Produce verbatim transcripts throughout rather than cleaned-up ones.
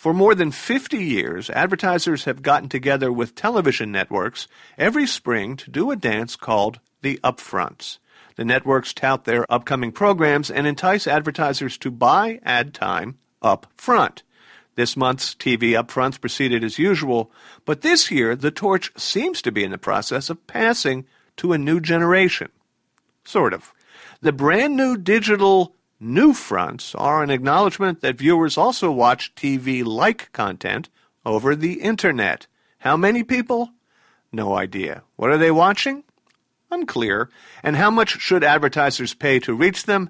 For more than fifty years, advertisers have gotten together with television networks every spring to do a dance called the Upfronts. The networks tout their upcoming programs and entice advertisers to buy ad time up front. This month's T V Upfronts proceeded as usual, but this year the torch seems to be in the process of passing to a new generation. Sort of. The brand new digital New Fronts are an acknowledgement that viewers also watch T V-like content over the Internet. How many people? No idea. What are they watching? Unclear. And how much should advertisers pay to reach them?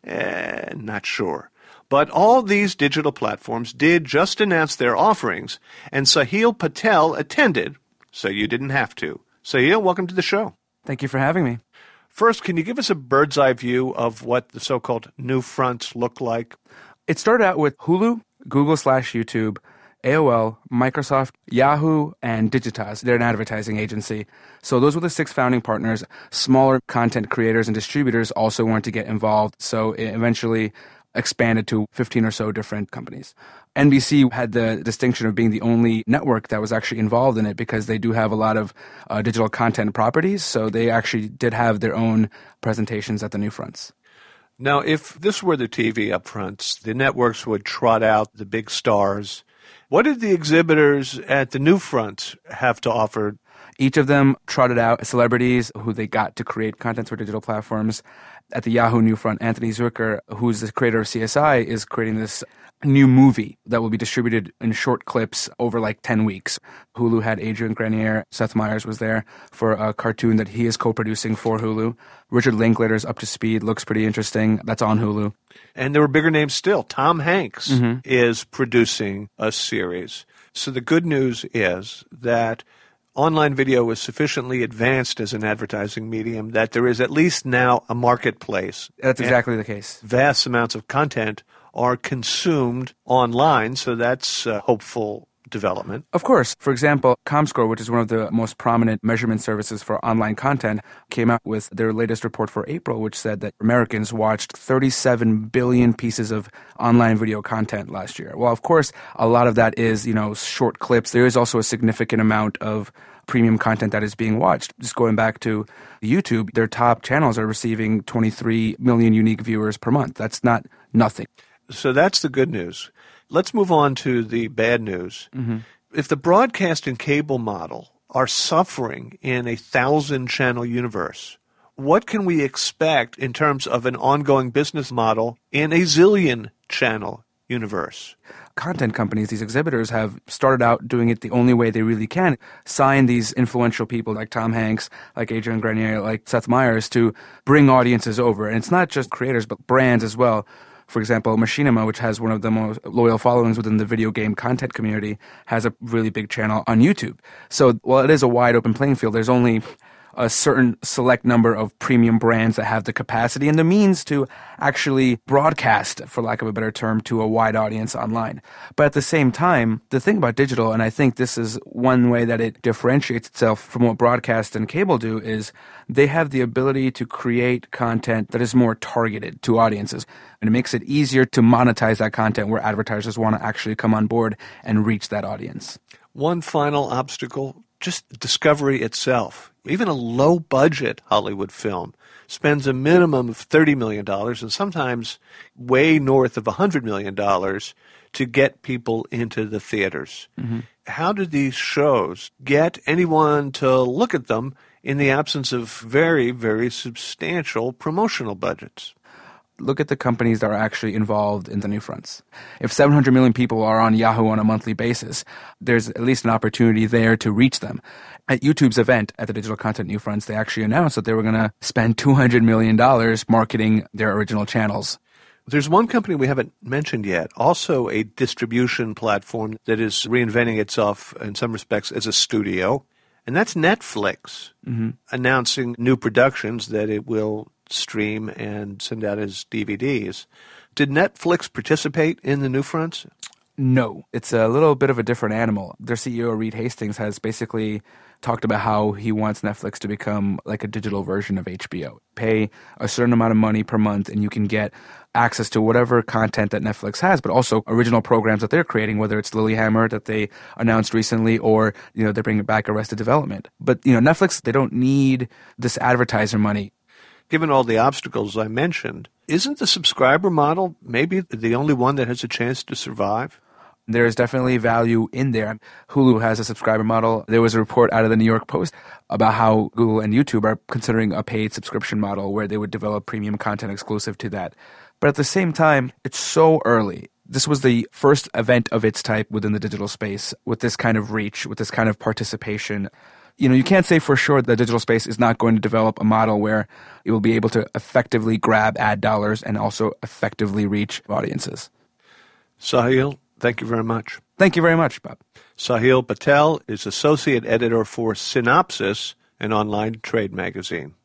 Eh, not sure. But all these digital platforms did just announce their offerings, and Sahil Patel attended, so you didn't have to. Sahil, welcome to the show. Thank you for having me. First, can you give us a bird's-eye view of what the so-called new fronts look like? It started out with Hulu, Google slash YouTube, A O L, Microsoft, Yahoo, and Digitas. They're an advertising agency. So those were the six founding partners. Smaller content creators and distributors also wanted to get involved, so it eventually expanded to fifteen or so different companies. N B C had the distinction of being the only network that was actually involved in it because they do have a lot of uh, digital content properties, so they actually did have their own presentations at the New Fronts. Now, if this were the T V upfronts, the networks would trot out the big stars. What did the exhibitors at the New Fronts have to offer? Each of them trotted out celebrities who they got to create content for digital platforms. At the Yahoo New Front, Anthony Zuiker, who's the creator of C S I, is creating this new movie that will be distributed in short clips over like ten weeks. Hulu had Adrian Grenier. Seth Meyers was there for a cartoon that he is co-producing for Hulu. Richard Linklater's Up to Speed looks pretty interesting. That's on Hulu. And there were bigger names still. Tom Hanks mm-hmm. is producing a series. So the good news is that online video is sufficiently advanced as an advertising medium that there is at least now a marketplace. That's exactly the case. Vast amounts of content are consumed online, so that's a hopeful development. Of course. For example, Comscore, which is one of the most prominent measurement services for online content, came out with their latest report for April, which said that Americans watched thirty-seven billion pieces of online video content last year. Well, of course, a lot of that is, you know, short clips. There is also a significant amount of premium content that is being watched. Just going back to YouTube, their top channels are receiving twenty-three million unique viewers per month. That's not nothing. So that's the good news. Let's move on to the bad news. Mm-hmm. If the broadcast and cable model are suffering in a thousand-channel universe, what can we expect in terms of an ongoing business model in a zillion-channel universe? Content companies, these exhibitors, have started out doing it the only way they really can. Sign these influential people like Tom Hanks, like Adrian Grenier, like Seth Meyers to bring audiences over. And it's not just creators, but brands as well. For example, Machinima, which has one of the most loyal followings within the video game content community, has a really big channel on YouTube. So while it is a wide open playing field, there's only a certain select number of premium brands that have the capacity and the means to actually broadcast, for lack of a better term, to a wide audience online. But at the same time, the thing about digital, and I think this is one way that it differentiates itself from what broadcast and cable do, is they have the ability to create content that is more targeted to audiences. And it makes it easier to monetize that content where advertisers want to actually come on board and reach that audience. One final obstacle, just discovery itself. Even a low-budget Hollywood film spends a minimum of thirty million dollars and sometimes way north of one hundred million dollars to get people into the theaters. Mm-hmm. How do these shows get anyone to look at them in the absence of very, very substantial promotional budgets? Look at the companies that are actually involved in the New Fronts. If seven hundred million people are on Yahoo on a monthly basis, there's at least an opportunity there to reach them. At YouTube's event at the Digital Content New Fronts, they actually announced that they were going to spend two hundred million dollars marketing their original channels. There's one company we haven't mentioned yet, also a distribution platform that is reinventing itself in some respects as a studio, and that's Netflix, mm-hmm. announcing new productions that it will stream and send out as D V Ds. Did Netflix participate in the New Fronts? No, it's a little bit of a different animal. Their C E O, Reed Hastings, has basically talked about how he wants Netflix to become like a digital version of H B O. Pay a certain amount of money per month and you can get access to whatever content that Netflix has, but also original programs that they're creating, whether it's Lilyhammer that they announced recently or, you know, they're bringing back Arrested Development. But, you know, Netflix, they don't need this advertiser money. Given all the obstacles I mentioned, isn't the subscriber model maybe the only one that has a chance to survive? There is definitely value in there. Hulu has a subscriber model. There was a report out of the New York Post about how Google and YouTube are considering a paid subscription model where they would develop premium content exclusive to that. But at the same time, it's so early. This was the first event of its type within the digital space with this kind of reach, with this kind of participation. You know, you can't say for sure the digital space is not going to develop a model where it will be able to effectively grab ad dollars and also effectively reach audiences. Sahil, thank you very much. Thank you very much, Bob. Sahil Patel is Associate Editor for Synopsis, an online trade magazine.